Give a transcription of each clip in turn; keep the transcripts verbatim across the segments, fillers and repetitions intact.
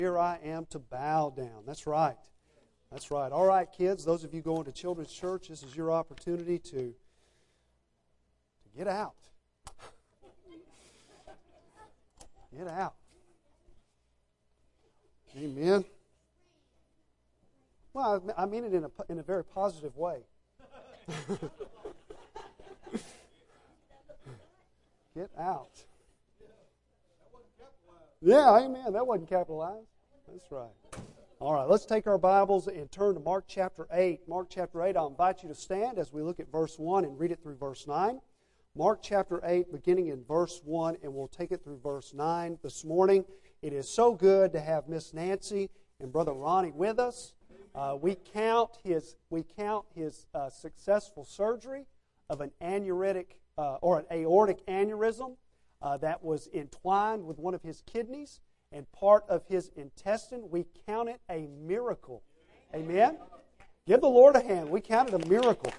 Here I am to bow down. That's right. That's right. All right, kids, those of you going to children's church, this is your opportunity to, to get out. Get out. Amen. Well, I mean it in a, in a very positive way. Get out. Yeah, amen. That wasn't capitalized. That's right. All right, let's take our Bibles and turn to Mark chapter eight. Mark chapter eight, I'll invite you to stand as we look at verse one and read it through verse nine. Mark chapter eight, beginning in verse one, and we'll take it through verse nine this morning. It is so good to have Miss Nancy and Brother Ronnie with us. Uh, we count his we count his uh, successful surgery of an aneuritic uh, or an aortic aneurysm uh, that was entwined with one of his kidneys and part of his intestine. We count it a miracle. Amen? Give the Lord a hand. We count it a miracle.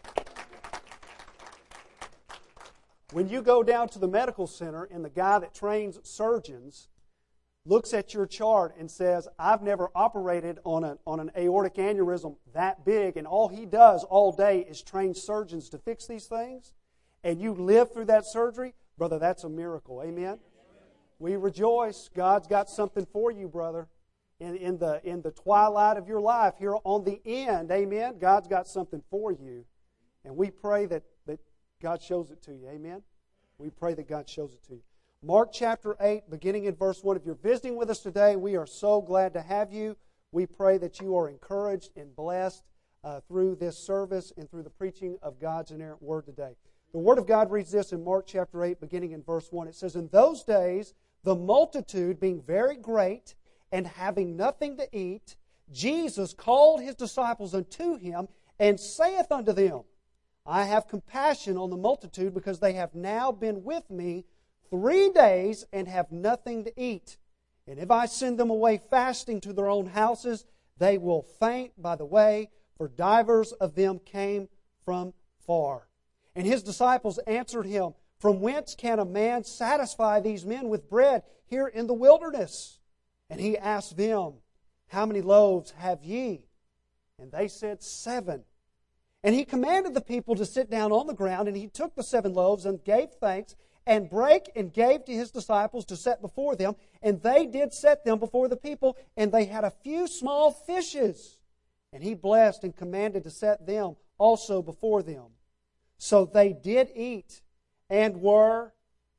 When you go down to the medical center and the guy that trains surgeons looks at your chart and says, I've never operated on, a, on an aortic aneurysm that big, and all he does all day is train surgeons to fix these things, and you live through that surgery, brother, that's a miracle. Amen? We rejoice. God's got something for you, brother. In, in, the, in the twilight of your life, here on the end, amen, God's got something for you. And we pray that, that God shows it to you. Amen? We pray that God shows it to you. Mark chapter eight, beginning in verse one. If you're visiting with us today, we are so glad to have you. We pray that you are encouraged and blessed uh, through this service and through the preaching of God's inerrant Word today. The Word of God reads this in Mark chapter eight, beginning in verse one. It says, In those days, the multitude being very great and having nothing to eat, Jesus called His disciples unto Him and saith unto them, I have compassion on the multitude because they have now been with me three days and have nothing to eat. And if I send them away fasting to their own houses, they will faint by the way, for divers of them came from far. And His disciples answered Him, From whence can a man satisfy these men with bread here in the wilderness? And He asked them, How many loaves have ye? And they said, Seven. And He commanded the people to sit down on the ground, and He took the seven loaves and gave thanks, and brake and gave to His disciples to set before them. And they did set them before the people, and they had a few small fishes. And He blessed and commanded to set them also before them. So they did eat and were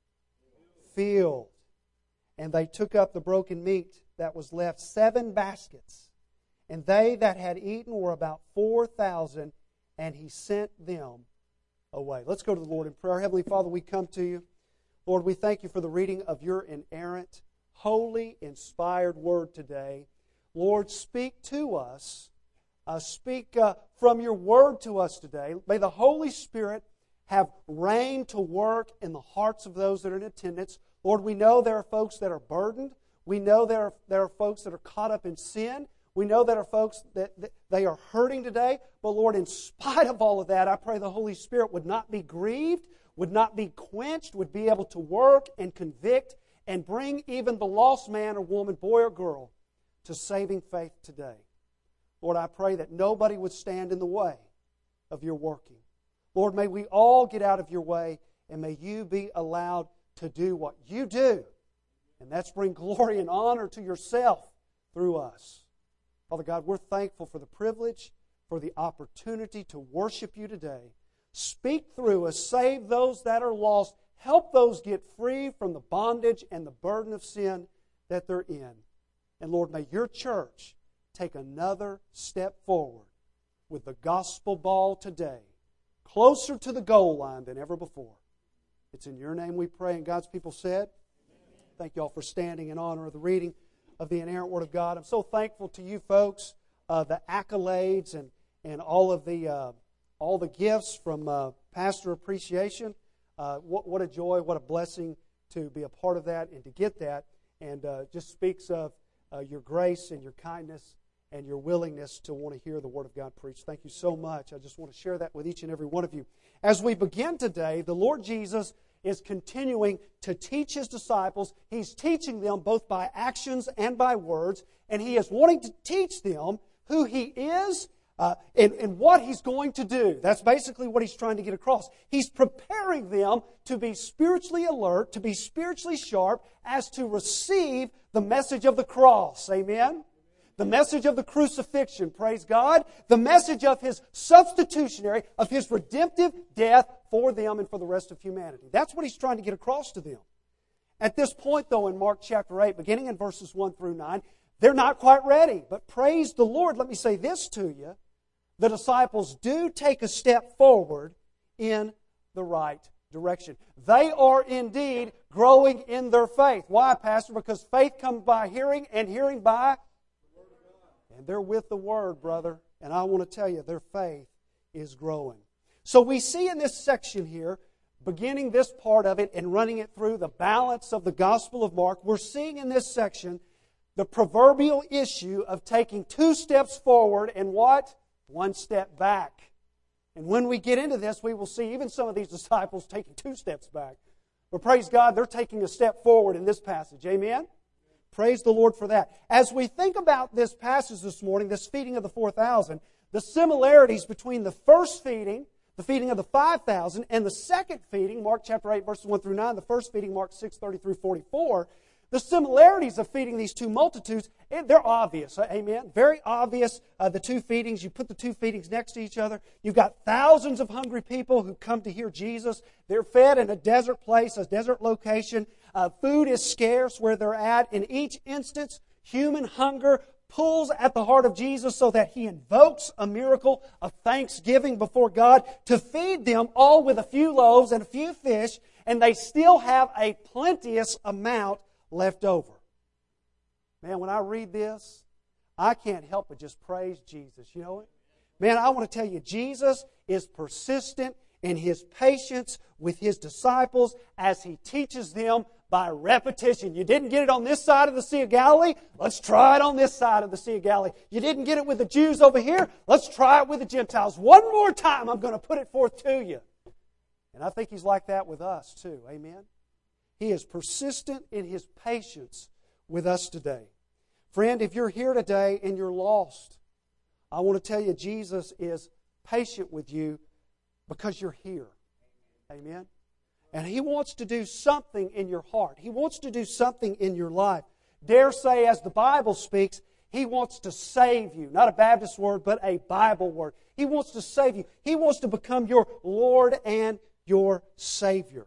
filled. And they took up the broken meat that was left, seven baskets. And they that had eaten were about four thousand, and He sent them away. Let's go to the Lord in prayer. Heavenly Father, we come to You. Lord, we thank You for the reading of Your inerrant, holy, inspired Word today. Lord, speak to us. Uh, speak uh, from Your Word to us today. May the Holy Spirit have reign to work in the hearts of those that are in attendance. Lord, we know there are folks that are burdened. We know there are, there are folks that are caught up in sin. We know there are folks that, that they are hurting today. But Lord, in spite of all of that, I pray the Holy Spirit would not be grieved, would not be quenched, would be able to work and convict and bring even the lost man or woman, boy or girl, to saving faith today. Lord, I pray that nobody would stand in the way of Your working. Lord, may we all get out of Your way, and may You be allowed to do what You do, and that's bring glory and honor to Yourself through us. Father God, we're thankful for the privilege, for the opportunity to worship You today. Speak through us, save those that are lost, help those get free from the bondage and the burden of sin that they're in. And Lord, may Your church take another step forward with the gospel ball today, closer to the goal line than ever before. It's in Your name we pray, and God's people said, Amen. Thank you all for standing in honor of the reading of the inerrant Word of God. I'm so thankful to you folks, uh, the accolades and, and all of the uh, all the gifts from uh, Pastor Appreciation. Uh, what, what a joy, what a blessing to be a part of that and to get that. And uh, just speaks of uh, your grace and your kindness and your willingness to want to hear the Word of God preached. Thank you so much. I just want to share that with each and every one of you. As we begin today, the Lord Jesus is continuing to teach His disciples. He's teaching them both by actions and by words, and He is wanting to teach them who He is uh, and, and what He's going to do. That's basically what He's trying to get across. He's preparing them to be spiritually alert, to be spiritually sharp, as to receive the message of the cross. Amen? The message of the crucifixion, praise God. The message of His substitutionary, of His redemptive death for them and for the rest of humanity. That's what He's trying to get across to them. At this point, though, in Mark chapter eight, beginning in verses one through nine, they're not quite ready. But praise the Lord, let me say this to you. The disciples do take a step forward in the right direction. They are indeed growing in their faith. Why, Pastor? Because faith comes by hearing, and hearing by... And they're with the Word, brother. And I want to tell you, their faith is growing. So we see in this section here, beginning this part of it and running it through the balance of the Gospel of Mark, we're seeing in this section the proverbial issue of taking two steps forward and what? One step back. And when we get into this, we will see even some of these disciples taking two steps back. But praise God, they're taking a step forward in this passage. Amen? Praise the Lord for that. As we think about this passage this morning, this feeding of the four thousand, the similarities between the first feeding, the feeding of the five thousand, and the second feeding, Mark chapter eight, verses one through nine, the first feeding, Mark six, thirty through forty-four, the similarities of feeding these two multitudes, they're obvious. Amen? Very obvious, uh, the two feedings. You put the two feedings next to each other. You've got thousands of hungry people who come to hear Jesus. They're fed in a desert place, a desert location. Uh, food is scarce where they're at. In each instance, human hunger pulls at the heart of Jesus so that He invokes a miracle of thanksgiving before God to feed them all with a few loaves and a few fish, and they still have a plenteous amount left over. Man, when I read this, I can't help but just praise Jesus. You know it? Man, I want to tell you, Jesus is persistent in His patience with His disciples as He teaches them by repetition. You didn't get it on this side of the Sea of Galilee? Let's try it on this side of the Sea of Galilee. You didn't get it with the Jews over here? Let's try it with the Gentiles. One more time, I'm going to put it forth to you. And I think He's like that with us too. Amen? He is persistent in His patience with us today. Friend, if you're here today and you're lost, I want to tell you Jesus is patient with you because you're here. Amen? And He wants to do something in your heart. He wants to do something in your life. Dare say, as the Bible speaks, He wants to save you. Not a Baptist word, but a Bible word. He wants to save you. He wants to become your Lord and your Savior.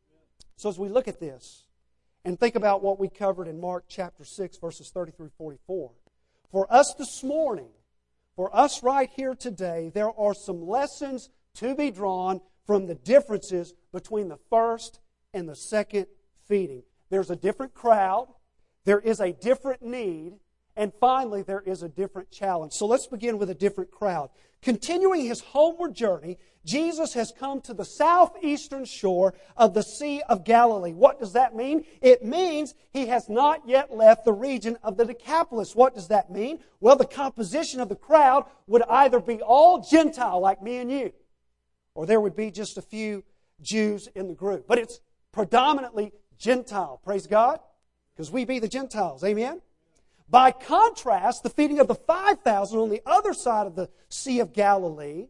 So as we look at this and think about what we covered in Mark chapter six, verses thirty through forty-four, for us this morning, for us right here today, there are some lessons to be drawn from the differences between the first and the second feeding. There's a different crowd, there is a different need, and finally there is a different challenge. So let's begin with a different crowd. Continuing His homeward journey, Jesus has come to the southeastern shore of the Sea of Galilee. What does that mean? It means He has not yet left the region of the Decapolis. What does that mean? Well, the composition of the crowd would either be all Gentile like me and you, or there would be just a few Jews in the group. But it's predominantly Gentile. Praise God. Because we be the Gentiles. Amen? By contrast, the feeding of the five thousand on the other side of the Sea of Galilee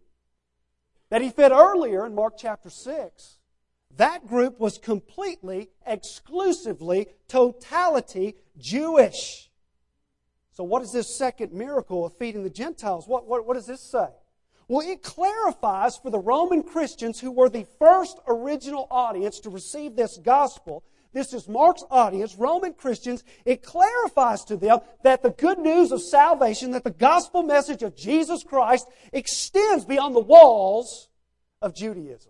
that He fed earlier in Mark chapter six, that group was completely, exclusively, totality Jewish. So what is this second miracle of feeding the Gentiles? What, what, what does this say? Well, it clarifies for the Roman Christians who were the first original audience to receive this gospel. This is Mark's audience, Roman Christians. It clarifies to them that the good news of salvation, that the gospel message of Jesus Christ extends beyond the walls of Judaism.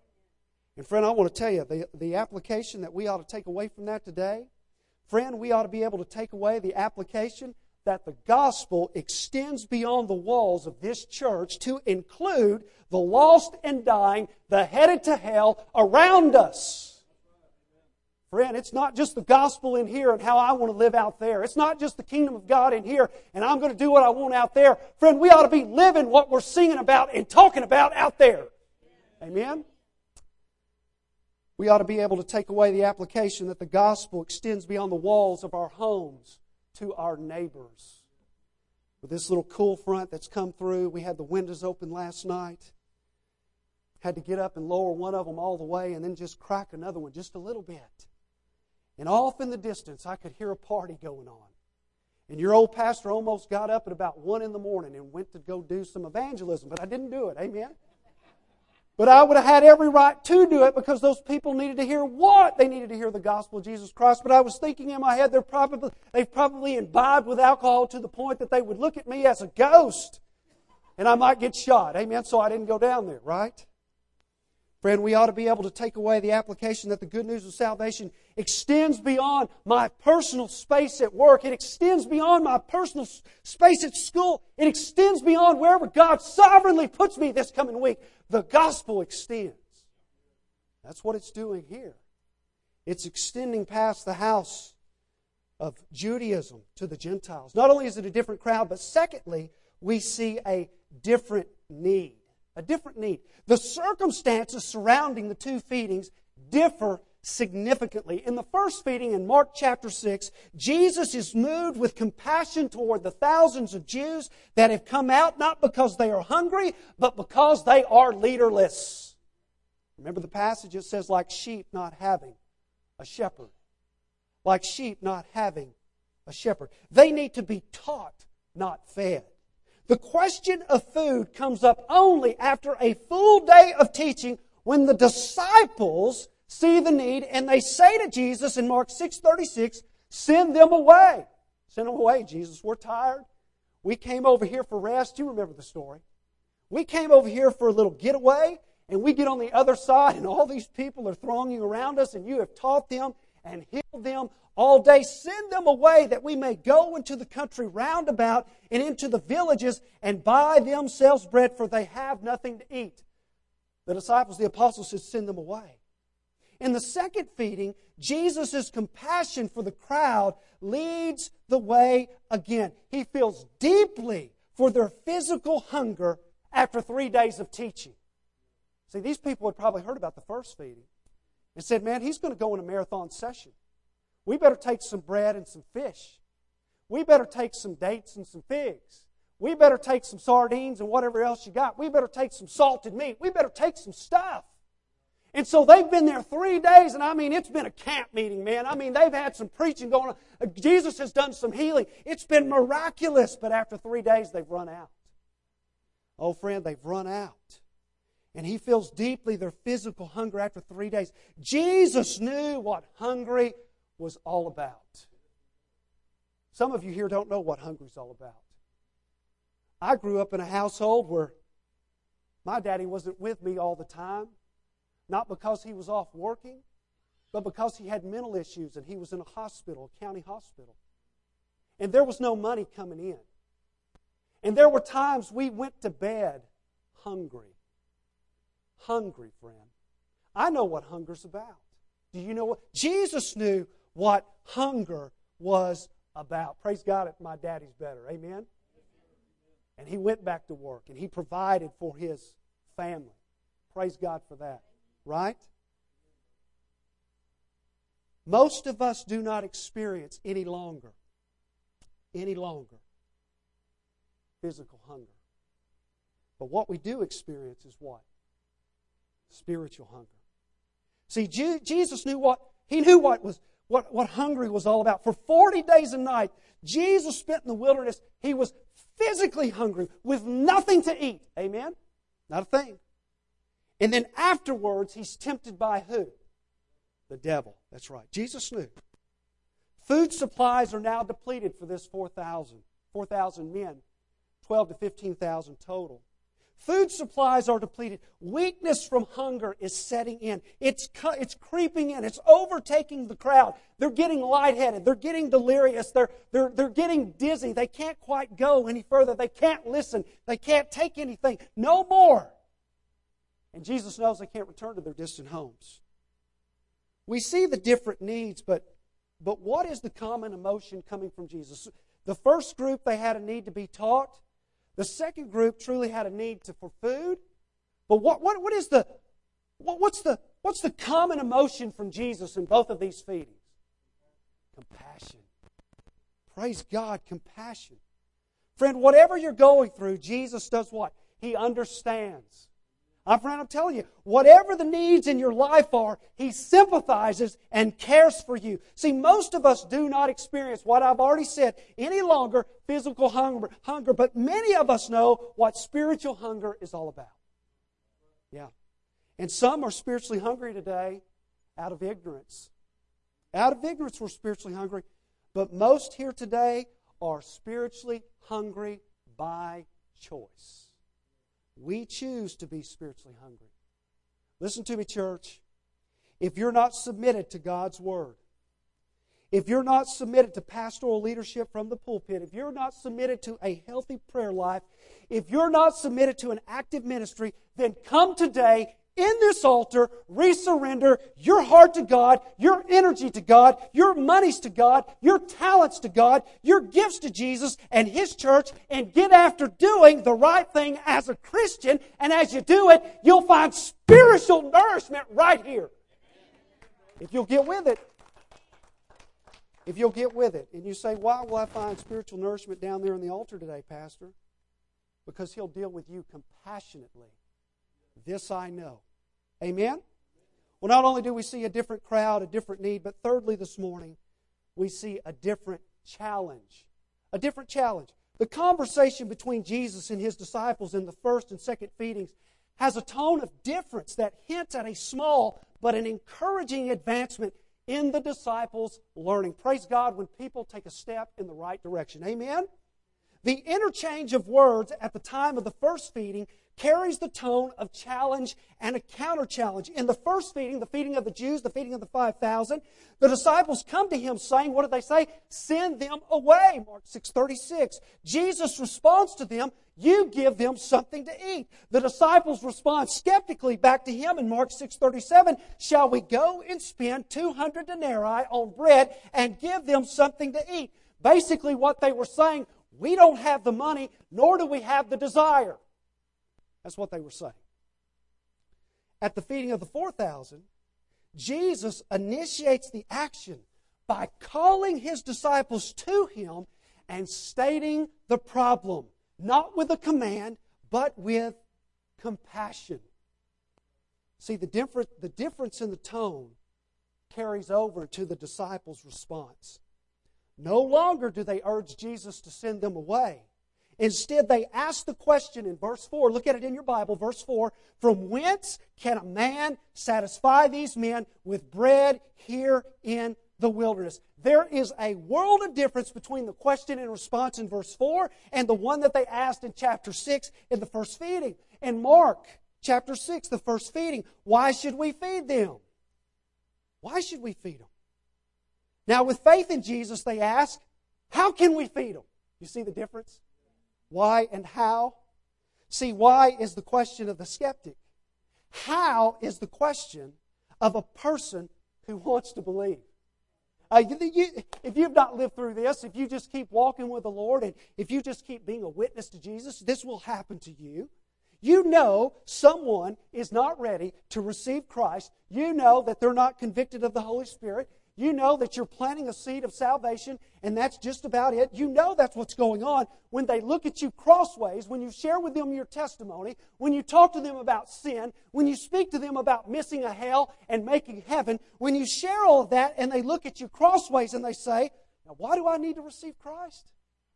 And friend, I want to tell you, the, the application that we ought to take away from that today, friend, we ought to be able to take away the application that the gospel extends beyond the walls of this church to include the lost and dying, the headed to hell around us. Friend, it's not just the gospel in here and how I want to live out there. It's not just the kingdom of God in here and I'm going to do what I want out there. Friend, we ought to be living what we're singing about and talking about out there. Amen? We ought to be able to take away the application that the gospel extends beyond the walls of our homes to our neighbors. With this little cool front that's come through, we had the windows open last night. Had to get up and lower one of them all the way and then just crack another one just a little bit. And off in the distance, I could hear a party going on. And your old pastor almost got up at about one in the morning and went to go do some evangelism, but I didn't do it. Amen? But I would have had every right to do it because those people needed to hear what? They needed to hear the gospel of Jesus Christ. But I was thinking in my head, they're probably, they've probably imbibed with alcohol to the point that they would look at me as a ghost. And I might get shot. Amen? So I didn't go down there, right? Friend, we ought to be able to take away the application that the good news of salvation extends beyond my personal space at work. It extends beyond my personal space at school. It extends beyond wherever God sovereignly puts me this coming week. The gospel extends. That's what it's doing here. It's extending past the house of Judaism to the Gentiles. Not only is it a different crowd, but secondly, we see a different need. A different need. The circumstances surrounding the two feedings differ significantly. In the first feeding, in Mark chapter six, Jesus is moved with compassion toward the thousands of Jews that have come out not because they are hungry, but because they are leaderless. Remember the passage? It says, like sheep not having a shepherd. Like sheep not having a shepherd. They need to be taught, not fed. The question of food comes up only after a full day of teaching when the disciples see the need and they say to Jesus in Mark six thirty-six, send them away. Send them away, Jesus. We're tired. We came over here for rest. You remember the story. We came over here for a little getaway and we get on the other side and all these people are thronging around us and you have taught them and healed them all day. Send them away that we may go into the country round about and into the villages and buy themselves bread, for they have nothing to eat. The disciples, the apostles said, send them away. In the second feeding, Jesus' compassion for the crowd leads the way again. He feels deeply for their physical hunger after three days of teaching. See, these people had probably heard about the first feeding and said, man, he's going to go in a marathon session. We better take some bread and some fish. We better take some dates and some figs. We better take some sardines and whatever else you got. We better take some salted meat. We better take some stuff. And so they've been there three days, and I mean, it's been a camp meeting, man. I mean, they've had some preaching going on. Jesus has done some healing. It's been miraculous, but after three days, they've run out. Oh, friend, they've run out. And he feels deeply their physical hunger after three days. Jesus knew what hungry was all about. Some of you here don't know what hungry is all about. I grew up in a household where my daddy wasn't with me all the time. Not because he was off working, but because he had mental issues and he was in a hospital, a county hospital. And there was no money coming in. And there were times we went to bed hungry. Hungry, friend. I know what hunger's about. Do you know what? Jesus knew what hunger was about. Praise God, my daddy's better. Amen? And he went back to work and he provided for his family. Praise God for that. Right? Most of us do not experience any longer, any longer, physical hunger. But what we do experience is what? Spiritual hunger. See, Jesus knew what, He knew what was what, what hungry was all about. For forty days and nights, Jesus spent in the wilderness. He was physically hungry with nothing to eat. Amen? Not a thing. And then afterwards, he's tempted by who? The devil. That's right. Jesus knew. Food supplies are now depleted for this four thousand. four thousand men. twelve to fifteen thousand total. Food supplies are depleted. Weakness from hunger is setting in. It's, it's creeping in. It's overtaking the crowd. They're getting lightheaded. They're getting delirious. They're, they're, they're getting dizzy. They can't quite go any further. They can't listen. They can't take anything. No more. And Jesus knows they can't return to their distant homes. We see the different needs, but, but what is the common emotion coming from Jesus? The first group, they had a need to be taught. The second group truly had a need to, for food. But what, what, what is the, what, what's the what's the common emotion from Jesus in both of these feedings? Compassion. Praise God, compassion. Friend, whatever you're going through, Jesus does what? He understands. My friend, I'm telling you, whatever the needs in your life are, He sympathizes and cares for you. See, most of us do not experience what I've already said any longer, physical hunger, hunger, but many of us know what spiritual hunger is all about. Yeah. And some are spiritually hungry today out of ignorance. Out of ignorance, we're spiritually hungry. But most here today are spiritually hungry by choice. We choose to be spiritually hungry. Listen to me, church. If you're not submitted to God's Word, if you're not submitted to pastoral leadership from the pulpit, if you're not submitted to a healthy prayer life, if you're not submitted to an active ministry, then come today in this altar, resurrender your heart to God, your energy to God, your monies to God, your talents to God, your gifts to Jesus and His church, and get after doing the right thing as a Christian. And as you do it, you'll find spiritual nourishment right here. If you'll get with it. If you'll get with it. And you say, why will I find spiritual nourishment down there on the altar today, Pastor? Because He'll deal with you compassionately. This I know. Amen? Well, not only do we see a different crowd, a different need, but thirdly this morning, we see a different challenge. A different challenge. The conversation between Jesus and His disciples in the first and second feedings has a tone of difference that hints at a small but an encouraging advancement in the disciples' learning. Praise God when people take a step in the right direction. Amen? The interchange of words at the time of the first feeding carries the tone of challenge and a counter-challenge. In the first feeding, the feeding of the Jews, the feeding of the five thousand, the disciples come to Him saying, what do they say? Send them away, Mark six thirty-six. Jesus responds to them, you give them something to eat. The disciples respond skeptically back to Him in Mark six thirty-seven, shall we go and spend two hundred denarii on bread and give them something to eat? Basically what they were saying, we don't have the money, nor do we have the desire. That's what they were saying. At the feeding of the four thousand, Jesus initiates the action by calling His disciples to Him and stating the problem, not with a command, but with compassion. See, the difference, the difference in the tone carries over to the disciples' response. No longer do they urge Jesus to send them away. Instead, they ask the question in verse four. Look at it in your Bible, verse four. From whence can a man satisfy these men with bread here in the wilderness? There is a world of difference between the question and response in verse four and the one that they asked in chapter six in the first feeding. In Mark chapter six, the first feeding, why should we feed them? Why should we feed them? Now, with faith in Jesus, they ask, how can we feed them? You see the difference? Why and how? See, why is the question of the skeptic. How is the question of a person who wants to believe. Uh, you, you, if you've not lived through this, if you just keep walking with the Lord, and if you just keep being a witness to Jesus, this will happen to you. You know someone is not ready to receive Christ. You know that they're not convicted of the Holy Spirit. You know that you're planting a seed of salvation, and that's just about it. You know that's what's going on when they look at you crossways, when you share with them your testimony, when you talk to them about sin, when you speak to them about missing a hell and making heaven, when you share all of that and they look at you crossways and they say, now why do I need to receive Christ?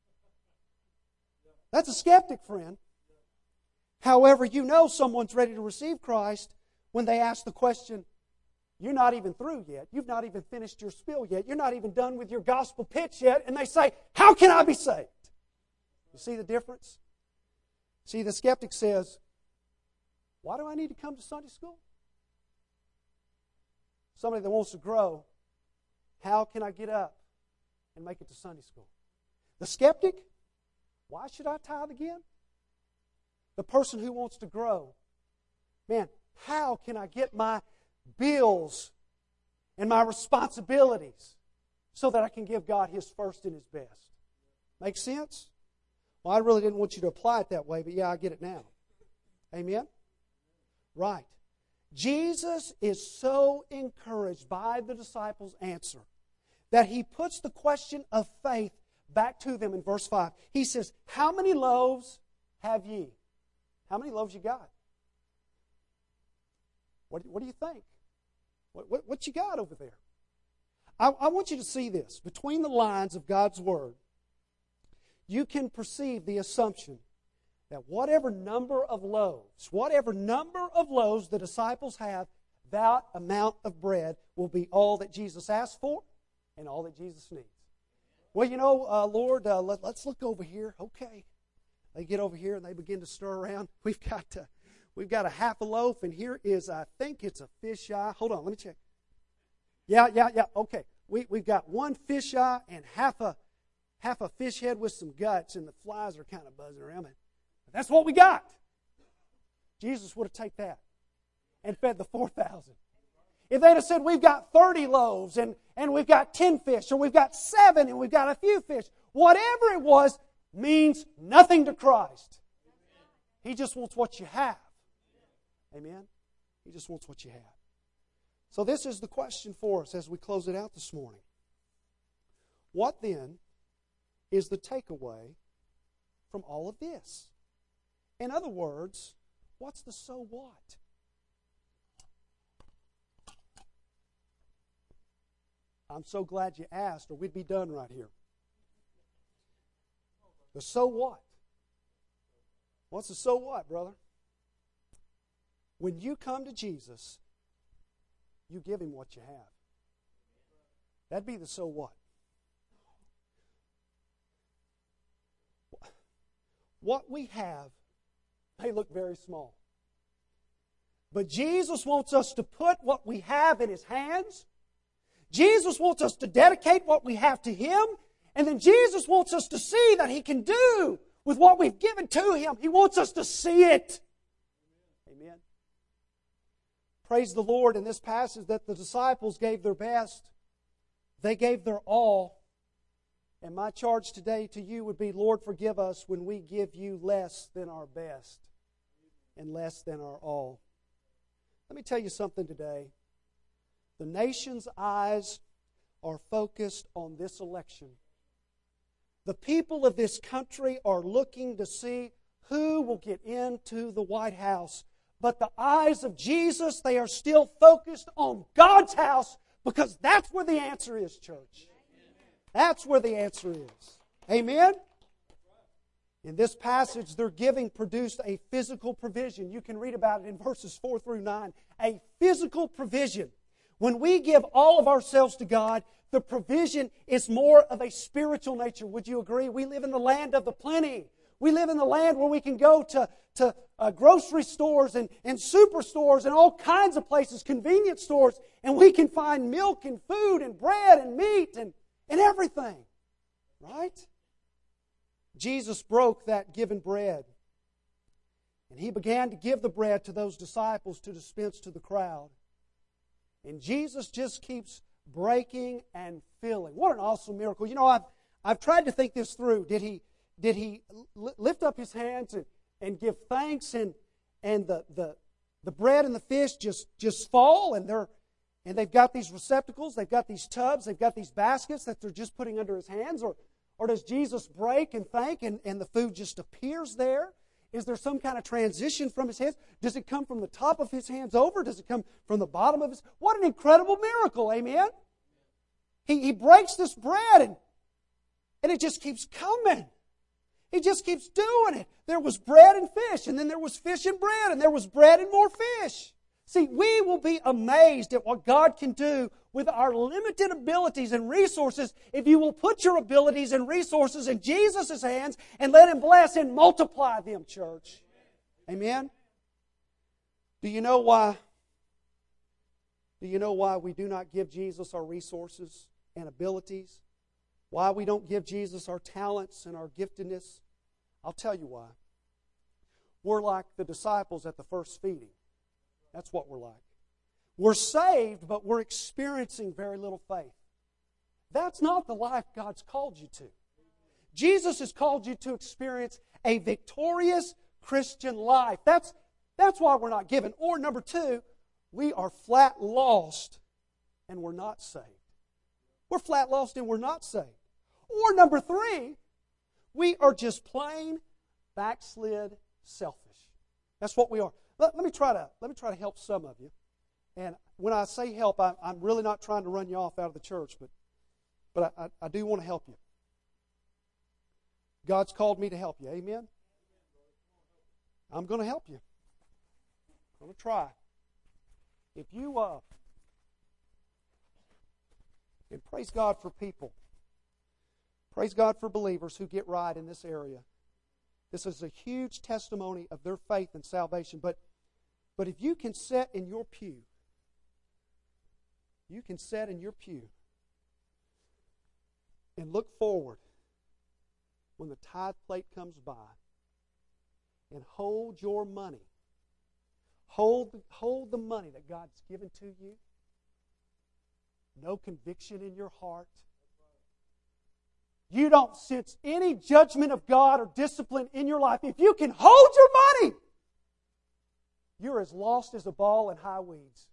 That's a skeptic, friend. However, you know someone's ready to receive Christ when they ask the question, you're not even through yet. You've not even finished your spiel yet. You're not even done with your gospel pitch yet. And they say, how can I be saved? You see the difference? See, the skeptic says, why do I need to come to Sunday school? Somebody that wants to grow, how can I get up and make it to Sunday school? The skeptic, why should I tithe again? The person who wants to grow, man, how can I get my bills and my responsibilities so that I can give God His first and His best? Make sense? Well, I really didn't want you to apply it that way, but yeah, I get it now. Amen? Right. Jesus is so encouraged by the disciples' answer that He puts the question of faith back to them in verse five. He says, how many loaves have ye? How many loaves you got? What, what do you think? What, what, what you got over there? I, I want you to see this. Between the lines of God's Word, you can perceive the assumption that whatever number of loaves, whatever number of loaves the disciples have, that amount of bread will be all that Jesus asked for and all that Jesus needs. Well, you know, uh, Lord, uh, let, let's look over here. Okay. They get over here and they begin to stir around. We've got uh, we've got a half a loaf, and here is, I think it's a fish eye. Hold on, let me check. Yeah, yeah, yeah. Okay. We we've got one fish eye and half a half a fish head with some guts, and the flies are kind of buzzing around it. That's what we got. Jesus would have taken that and fed the four thousand. If they'd have said, we've got thirty loaves and, and we've got ten fish, or we've got seven and we've got a few fish, whatever it was means nothing to Christ. He just wants what you have. Amen? He just wants what you have. So this is the question for us as we close it out this morning. What then is the takeaway from all of this? In other words, what's the so what? I'm so glad you asked, or we'd be done right here. The so what? What's the so what, brother? When you come to Jesus, you give Him what you have. That'd be the so what. What we have may look very small. But Jesus wants us to put what we have in His hands. Jesus wants us to dedicate what we have to Him. And then Jesus wants us to see that He can do with what we've given to Him. He wants us to see it. Amen. Praise the Lord in this passage that the disciples gave their best. They gave their all. And my charge today to you would be, Lord, forgive us when we give You less than our best and less than our all. Let me tell you something today. The nation's eyes are focused on this election. The people of this country are looking to see who will get into the White House. But the eyes of Jesus, they are still focused on God's house, because that's where the answer is, church. That's where the answer is. Amen? In this passage, their giving produced a physical provision. You can read about it in verses four through nine. A physical provision. When we give all of ourselves to God, the provision is more of a spiritual nature. Would you agree? We live in the land of the plenty. We live in the land where we can go to, to uh, grocery stores and, and superstores and all kinds of places, convenience stores, and we can find milk and food and bread and meat and, and everything. Right? Jesus broke that given bread. And He began to give the bread to those disciples to dispense to the crowd. And Jesus just keeps breaking and filling. What an awesome miracle. You know, I've, I've tried to think this through. Did He, did he lift up His hands and, and give thanks, and, and the, the, the bread and the fish just, just fall, and they're and they've got these receptacles, they've got these tubs, they've got these baskets that they're just putting under His hands? Or, or does Jesus break and thank and, and the food just appears there? Is there some kind of transition from His hands? Does it come from the top of His hands over? Does it come from the bottom of His? What an incredible miracle, amen? He, he breaks this bread and, and it just keeps coming. He just keeps doing it. There was bread and fish, and then there was fish and bread, and there was bread and more fish. See, we will be amazed at what God can do with our limited abilities and resources if you will put your abilities and resources in Jesus' hands and let Him bless and multiply them, church. Amen? Do you know why? Do you know why we do not give Jesus our resources and abilities? Why we don't give Jesus our talents and our giftedness? I'll tell you why. We're like the disciples at the first feeding. That's what we're like. We're saved, but we're experiencing very little faith. That's not the life God's called you to. Jesus has called you to experience a victorious Christian life. That's, that's why we're not given. Or number two, We are flat lost and we're not saved. We're flat lost and we're not saved. Or number three, we are just plain backslid selfish. That's what we are. Let, let me try to let me try to help some of you. And when I say help, I, I'm really not trying to run you off out of the church, but but I, I, I do want to help you. God's called me to help you. Amen? I'm going to help you. I'm going to try. If you, uh, and praise God for people. Praise God for believers who get right in this area. This is a huge testimony of their faith and salvation. But, but if you can sit in your pew, you can sit in your pew and look forward when the tithe plate comes by and hold your money. Hold, hold the money that God's given to you. No conviction in your heart. You don't sense any judgment of God or discipline in your life. If you can hold your money, you're as lost as a ball in high weeds.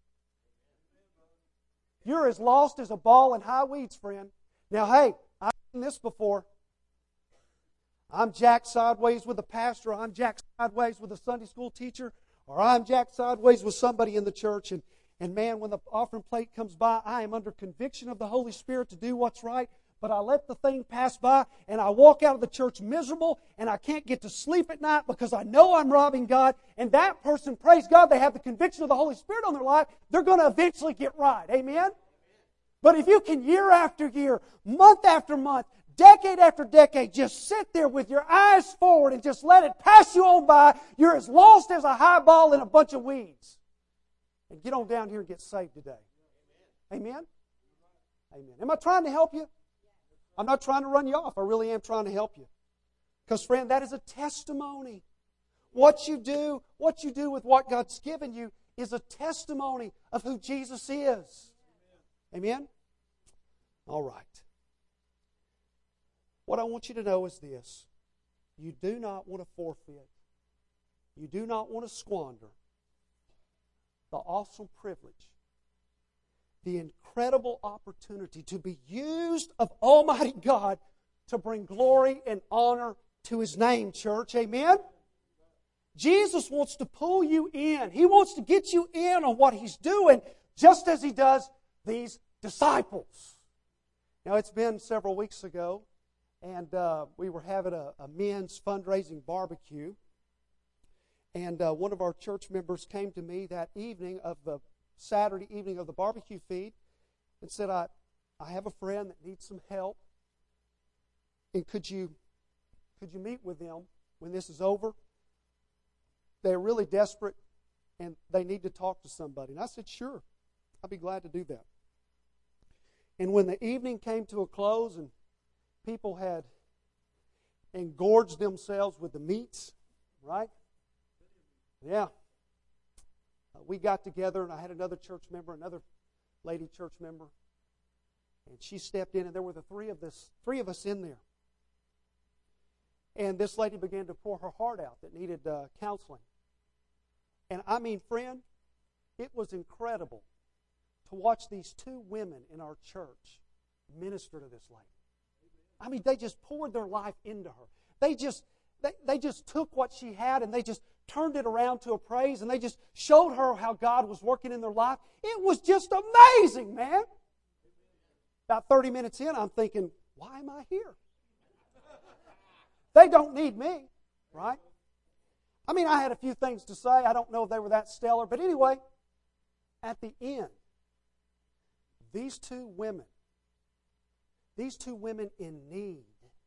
You're as lost as a ball in high weeds, friend. Now, hey, I've seen this before. I'm jacked sideways with a pastor, or I'm jacked sideways with a Sunday school teacher, or I'm jacked sideways with somebody in the church. And, and man, when the offering plate comes by, I am under conviction of the Holy Spirit to do what's right. But I let the thing pass by, and I walk out of the church miserable, and I can't get to sleep at night because I know I'm robbing God. And that person, praise God, they have the conviction of the Holy Spirit on their life. They're going to eventually get right. Amen? But if you can year after year, month after month, decade after decade, just sit there with your eyes forward and just let it pass you on by, you're as lost as a high ball in a bunch of weeds. And get on down here and get saved today. Amen? Amen. Am I trying to help you? I'm not trying to run you off. I really am trying to help you. Because, friend, that is a testimony. What you do, what you do with what God's given you is a testimony of who Jesus is. Amen? All right. What I want you to know is this. You do not want to forfeit. You do not want to squander the awesome privilege, the incredible opportunity to be used of Almighty God to bring glory and honor to His name, church. Amen? Jesus wants to pull you in. He wants to get you in on what He's doing, just as He does these disciples. Now, it's been several weeks ago, and uh, we were having a, a men's fundraising barbecue. And uh, one of our church members came to me that evening of the Saturday evening of the barbecue feed and said, I, I have a friend that needs some help. And could you, could you meet with them when this is over? They're really desperate and they need to talk to somebody. And I said, sure, I'll be glad to do that. And when the evening came to a close and people had engorged themselves with the meats, right? Yeah. Uh, we got together, and I had another church member, another lady church member, and she stepped in, and there were the three of this, three of us in there. And this lady began to pour her heart out that needed uh, counseling. And I mean, friend, it was incredible to watch these two women in our church minister to this lady. I mean, they just poured their life into her. They just, they, they just took what she had and they just turned it around to a praise, and they just showed her how God was working in their life. It was just amazing, man. About thirty minutes in, I'm thinking, why am I here? They don't need me, right? I mean, I had a few things to say. I don't know if they were that stellar. But anyway, at the end, these two women, these two women in need,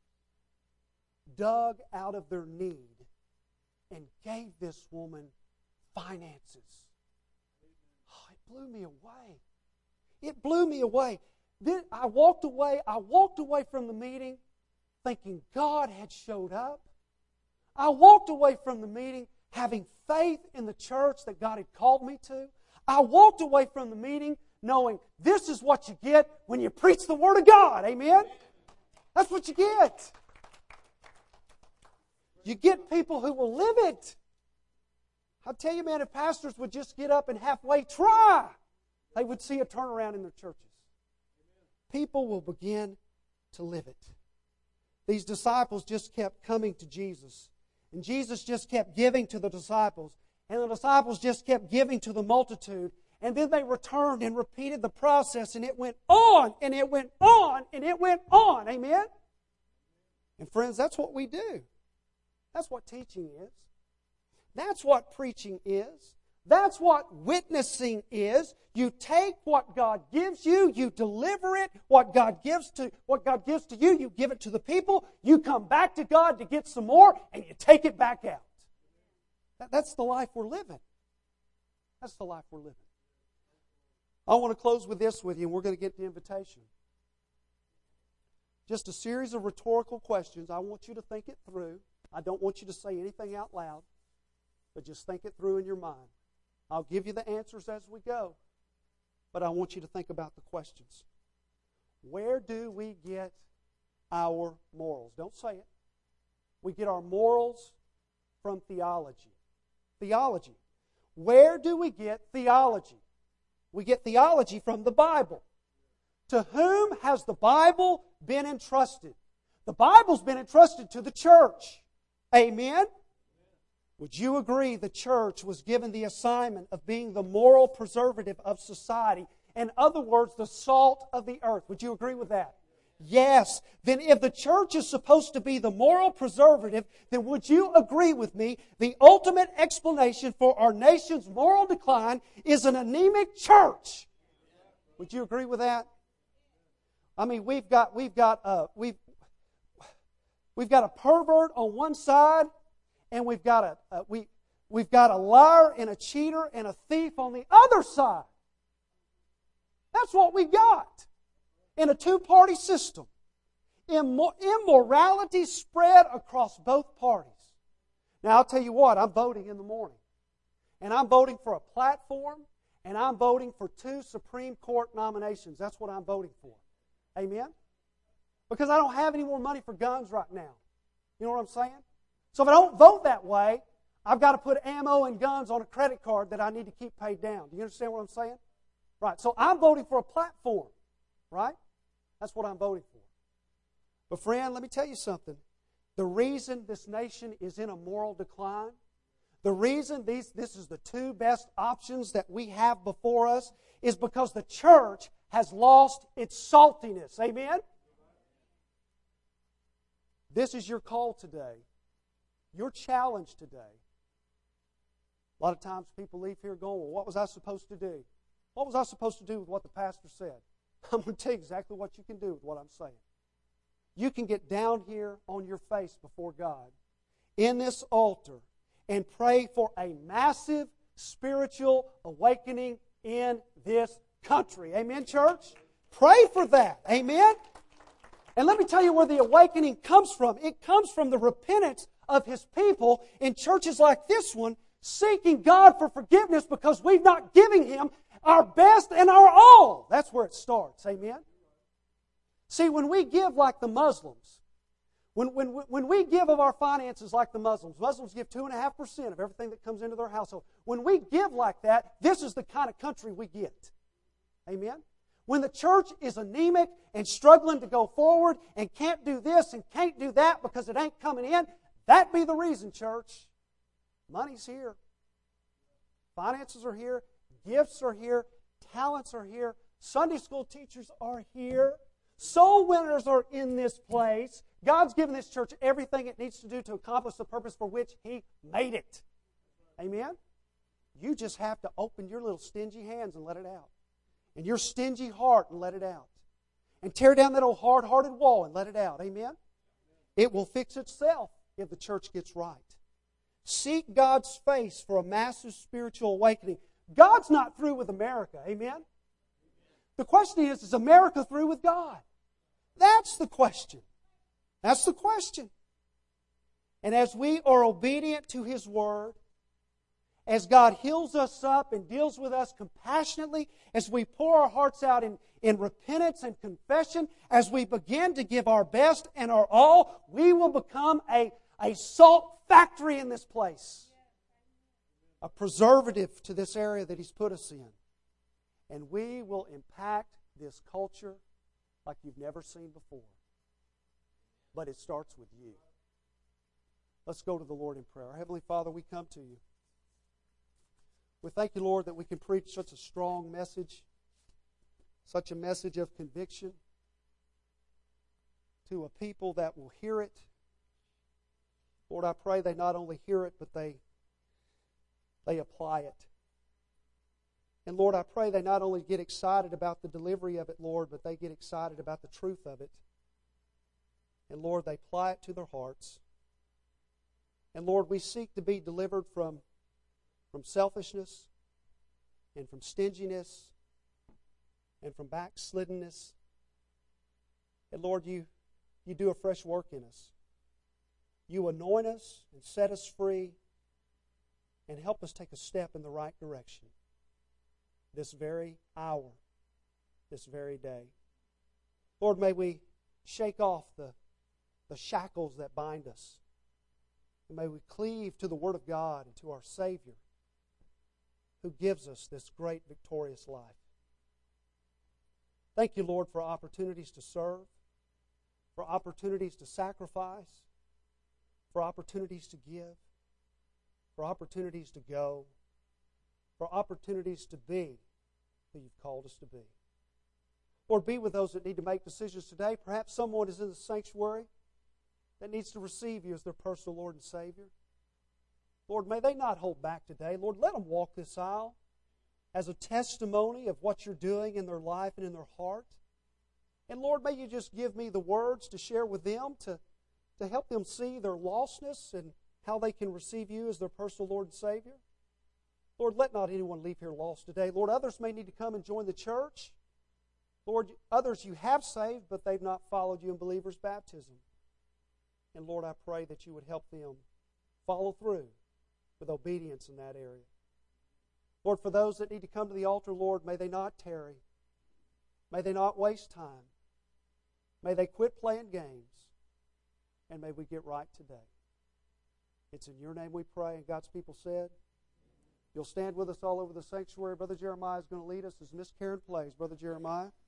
dug out of their need and gave this woman finances. Oh, it blew me away. It blew me away. Then I walked away. I walked away from the meeting thinking God had showed up. I walked away from the meeting having faith in the church that God had called me to. I walked away from the meeting knowing this is what you get when you preach the Word of God. Amen? That's what you get. You get people who will live it. I'll tell you, man, if pastors would just get up and halfway try, they would see a turnaround in their churches. People will begin to live it. These disciples just kept coming to Jesus. And Jesus just kept giving to the disciples. And the disciples just kept giving to the multitude. And then they returned and repeated the process. And it went on, and it went on, and it went on. Amen? And friends, that's what we do. That's what teaching is. That's what preaching is. That's what witnessing is. You take what God gives you, you deliver it. What God gives to what God gives to you, you give it to the people. You come back to God to get some more, and you take it back out. That, that's the life we're living. That's the life we're living. I want to close with this with you, and we're going to get the invitation. Just a series of rhetorical questions. I want you to think it through. I don't want you to say anything out loud, but just think it through in your mind. I'll give you the answers as we go, but I want you to think about the questions. Where do we get our morals? Don't say it. We get our morals from theology. Theology. Where do we get theology? We get theology from the Bible. To whom has the Bible been entrusted? The Bible's been entrusted to the church. Amen? Would you agree the church was given the assignment of being the moral preservative of society? In other words, the salt of the earth. Would you agree with that? Yes. Then if the church is supposed to be the moral preservative, then would you agree with me the ultimate explanation for our nation's moral decline is an anemic church? Would you agree with that? I mean, we've got we've got uh, we've we've got a pervert on one side, and we've got a, a we we've got a liar and a cheater and a thief on the other side. That's what we got in a two-party system. Immorality spread across both parties. Now, I'll tell you what, I'm voting in the morning. And I'm voting for a platform, and I'm voting for two Supreme Court nominations. That's what I'm voting for. Amen? Because I don't have any more money for guns right now. You know what I'm saying? So if I don't vote that way, I've got to put ammo and guns on a credit card that I need to keep paid down. Do you understand what I'm saying? Right. So I'm voting for a platform. Right? That's what I'm voting for. But friend, let me tell you something. The reason this nation is in a moral decline, the reason these, this is the two best options that we have before us is because the church has lost its saltiness. Amen? This is your call today. Your challenge today. A lot of times people leave here going, well, what was I supposed to do? What was I supposed to do with what the pastor said? I'm going to tell you exactly what you can do with what I'm saying. You can get down here on your face before God in this altar and pray for a massive spiritual awakening in this country. Amen, church? Pray for that. Amen? And let me tell you where the awakening comes from. It comes from the repentance of His people in churches like this one, seeking God for forgiveness because we've not given Him our best and our all. That's where it starts. Amen? See, when we give like the Muslims, when, when, when we give of our finances like the Muslims, Muslims give two point five percent of everything that comes into their household. When we give like that, this is the kind of country we get. Amen? When the church is anemic and struggling to go forward and can't do this and can't do that because it ain't coming in, that be the reason, church. Money's here. Finances are here. Gifts are here. Talents are here. Sunday school teachers are here. Soul winners are in this place. God's given this church everything it needs to do to accomplish the purpose for which He made it. Amen? You just have to open your little stingy hands and let it out. And your stingy heart and let it out. And tear down that old hard-hearted wall and let it out. Amen? It will fix itself if the church gets right. Seek God's face for a massive spiritual awakening. God's not through with America. Amen? The question is, is America through with God? That's the question. That's the question. And as we are obedient to His Word, as God heals us up and deals with us compassionately, as we pour our hearts out in, in repentance and confession, as we begin to give our best and our all, we will become a, a salt factory in this place. a preservative to this area that He's put us in. And we will impact this culture like you've never seen before. But it starts with you. Let's go to the Lord in prayer. Our Heavenly Father, we come to you. We thank you, Lord, that we can preach such a strong message, such a message of conviction to a people that will hear it. Lord, I pray they not only hear it, but they, they apply it. And Lord, I pray they not only get excited about the delivery of it, Lord, but they get excited about the truth of it. And Lord, they apply it to their hearts. And Lord, we seek to be delivered from, from selfishness and from stinginess and from backsliddenness. And Lord, you, you do a fresh work in us. You anoint us and set us free and help us take a step in the right direction this very hour, this very day. Lord, may we shake off the, the shackles that bind us. And may we cleave to the Word of God and to our Savior who gives us this great victorious life. Thank you, Lord, for opportunities to serve, for opportunities to sacrifice, for opportunities to give, for opportunities to go, for opportunities to be who you've called us to be. Lord, be with those that need to make decisions today. Perhaps someone is in the sanctuary that needs to receive you as their personal Lord and Savior. Lord, may they not hold back today. Lord, let them walk this aisle as a testimony of what you're doing in their life and in their heart. And Lord, may you just give me the words to share with them to, to help them see their lostness and how they can receive you as their personal Lord and Savior. Lord, let not anyone leave here lost today. Lord, others may need to come and join the church. Lord, others you have saved, but they've not followed you in believers' baptism. And Lord, I pray that you would help them follow through with obedience in that area. Lord, for those that need to come to the altar, Lord, may they not tarry. May they not waste time. May they quit playing games. And may we get right today. It's in your name we pray, and God's people said, you'll stand with us all over the sanctuary. Brother Jeremiah is going to lead us as Miss Karen plays. Brother Jeremiah.